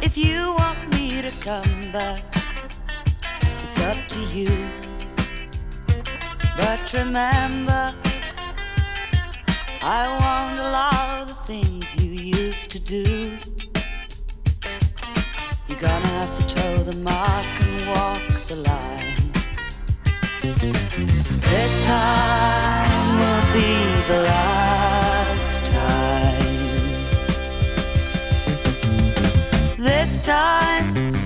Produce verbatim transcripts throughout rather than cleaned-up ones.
If you want me to come back, it's up to you. But remember, I won't allow the things you used to do. You're gonna have to toe the mark and walk the line. This time will be the last time. This time,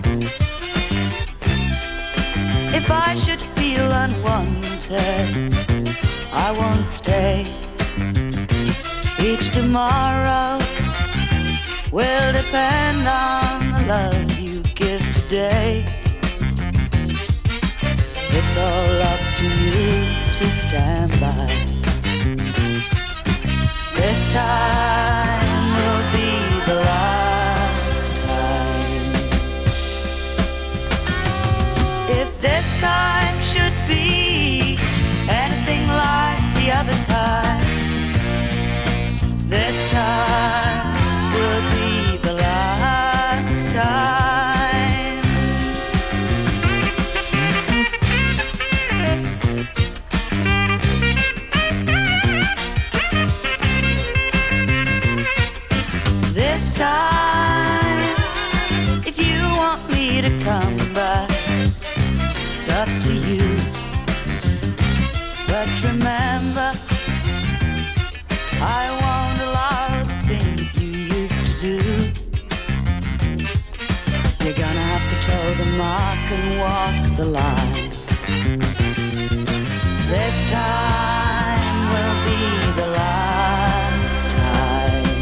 if I should feel unwanted, I won't stay. Each tomorrow will depend on the love you give today. It's all up to you to stand by. This time will be the last time. If this time should be anything like the other time, this time will be the last time. This time, if you want me to come back, it's up to you. But remember, I won't allow the things you used to do. You're gonna have to toe the mark and walk the line. This time will be the last time.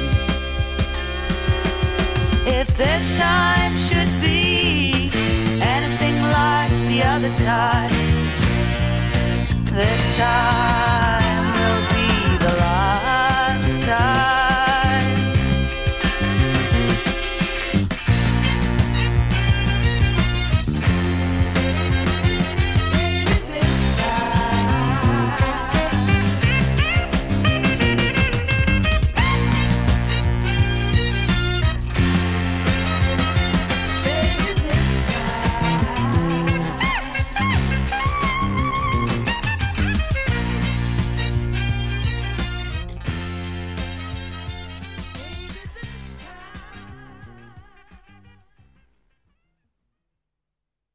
If this time should be anything like the other time, this time